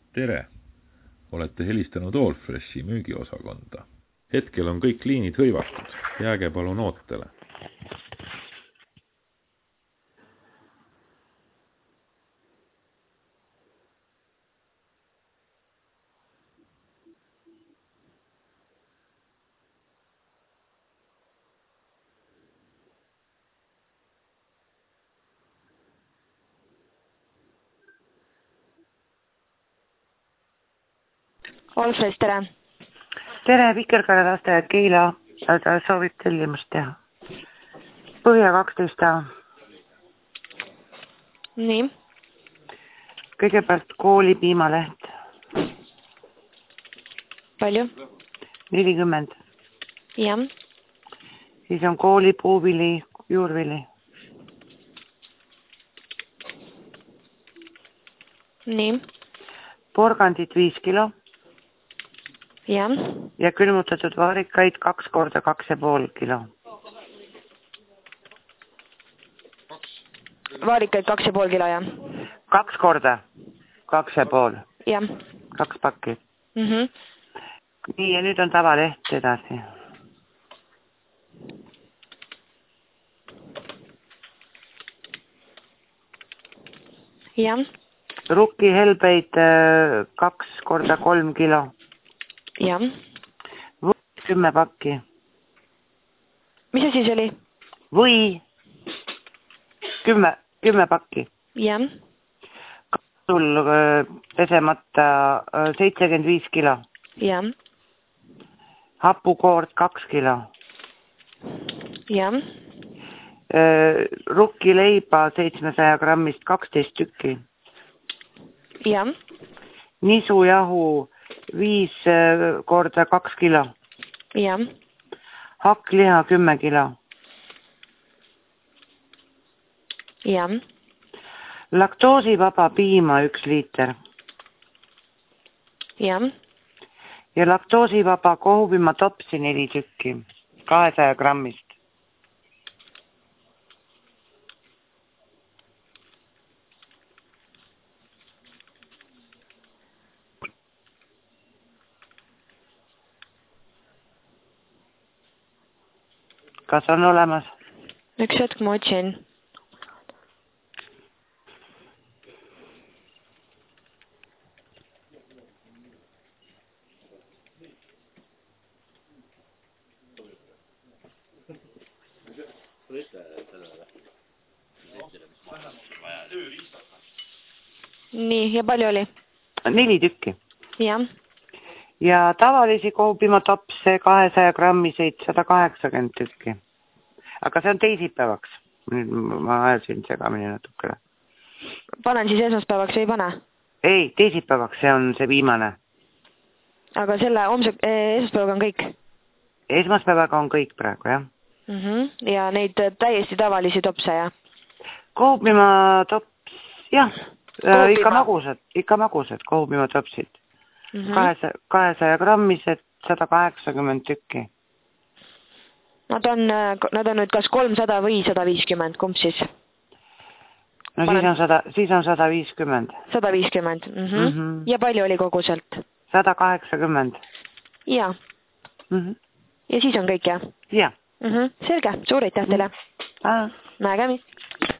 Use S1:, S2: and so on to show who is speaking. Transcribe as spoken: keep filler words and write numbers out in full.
S1: Tere! Olete helistanud Allfreshi müügiosakonda. Hetkel on kõik liinid hõivatud. Jääge palun ootele.
S2: Allfresh, tere!
S3: Tere, Vikerkaare lasteaed Keila, ta soovib tellimust teha. Põhja kaksteist A.
S2: Nii.
S3: Kõigepealt kooli piimaleht.
S2: Palju?
S3: nelikümmend.
S2: Jah.
S3: Siis on kooli puuvili, juurvili.
S2: Nii.
S3: Porgandid viis kilo.
S2: Jah.
S3: Ja külmutatud vaarikaid kaks korda kaks ja pool kilo.
S2: Vaarikaid kaks ja pool kilo, jah?
S3: Kaks korda kaks ja pool.
S2: Jah.
S3: Kaks pakki.
S2: Mhm.
S3: Nii, ja nüüd on tavaleht edasi.
S2: Jah.
S3: Rukki helbeid kaks korda kolm kilo.
S2: Jah.
S3: Või kümme pakki.
S2: Mis see siis oli?
S3: Või kümme, kümme pakki.
S2: Jah.
S3: Sul pesemata seitsekümmend viis kilo.
S2: Jah.
S3: Hapukoort kaks kilo.
S2: Jah.
S3: Rukki leiba seitsmesaja grammist kaksteist tükki.
S2: Jah.
S3: Nisujahu viis korda kaks kilo.
S2: Jah.
S3: Hakkliha kümme kilo.
S2: Jah.
S3: Laktoosivaba piima üks liiter.
S2: Jah.
S3: Ja laktoosivaba kohupima topsi neli tükki. kahesaja grammist. Kas on olemas?
S2: Üks hetk ma otsin. Nii, ja palju oli?
S3: Neli tükki.
S2: Jah.
S3: Ja tavalisi kohupima topse kahesaja grammiseid sada kaheksakümmend tükki. Aga see on teisipäevaks. Nüüd ma ajasin segamini natukene.
S2: Panen siis esmaspäevaks või ei pane?
S3: Ei, teisipäevaks, see on see viimane.
S2: Aga selle homse esmaspäevaga on kõik?
S3: Esmaspäevaga on kõik praegu, jah.
S2: Mhm. Ja neid täiesti tavalisi topse, jah?
S3: Kohupima tops, jah.
S2: Kohupima.
S3: Ikka magusad, ikka magusad kohupima topsid. Mm-hmm. kahesaja grammised, sada kaheksakümmend tükki.
S2: Nad on, nad on nüüd kas kolmsada või sada viiskümmend, kumb siis?
S3: No siis on, sada, siis on sada viiskümmend.
S2: sada viiskümmend, mhm. Mm-hmm. Ja palju oli kogu sealt?
S3: sada kaheksakümmend.
S2: Ja.
S3: Mm-hmm.
S2: Ja siis on kõik, jah?
S3: Ja.
S2: Mhm. Selge, suur aitäh teile.
S3: Ah.
S2: Nägemist.